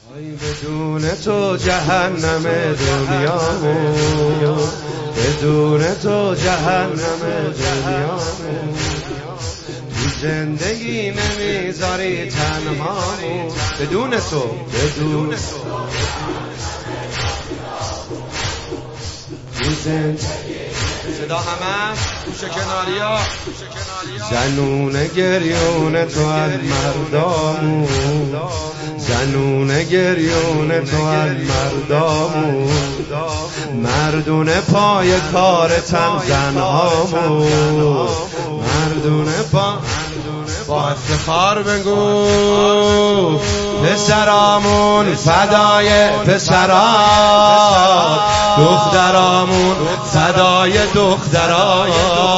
بدون تو جهنم دنیامون، بدون تو جهنم دنیامون، تو زندگی نمیذاری تنهامون، بدون تو بدون صدا همه گوشه کناریا زنون گریون تو از مردامون، زنون گریون تو از مردامون، مردونه پای کارتن زنهامون، مردونه با افتخار بگو پسرامون فدای پسران، دخترامون فدای دختران،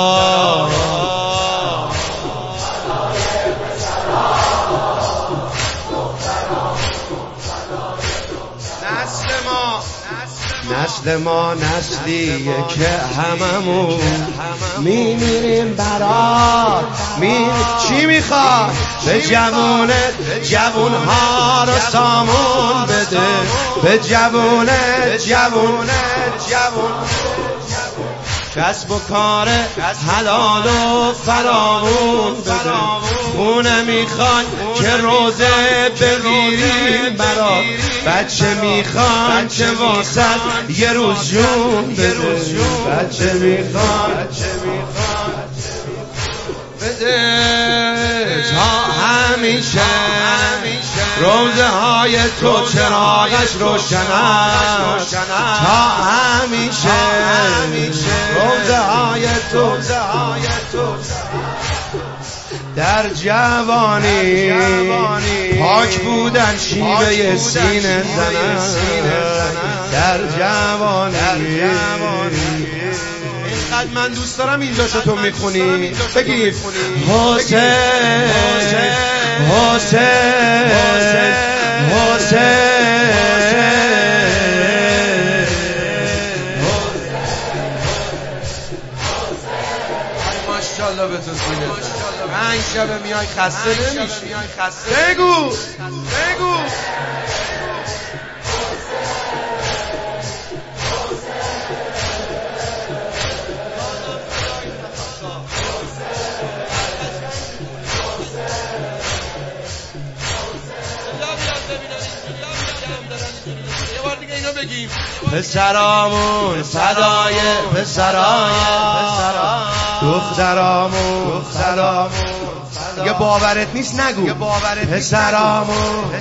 نسل ما نسلیه که هممون میمیریم برات. چی میخواد؟ به جوونت جوونها رو سامون بده، به جوونت جوون کسب و کار حلال و فراوون بده، خونه میخوان که روزه بگیریم برات، بچه میخوان که واسد یه روز جون بده، بچه میخوان بده تا همیشه روزه های تو چراغش روشن است، تا همیشه روزه های تو در جوانی پاک بودن شیوه سینه زنن، در جوانی اینقدر من دوست دارم اینجا شتون میخونی بگید حسین حسین حسین ماشاءالله به تو سینه 5 شب میای خسته نمیشی. بگو پسرامون فدای پسران، دخترامون یه باورت نیست نگو پسرامون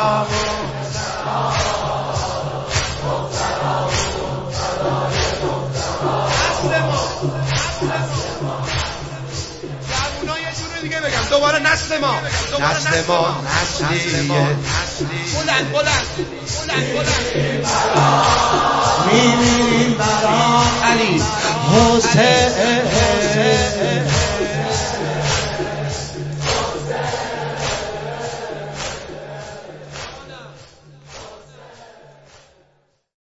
دوباره نسل ما نسلیه بلند میمیریم برای علی حسین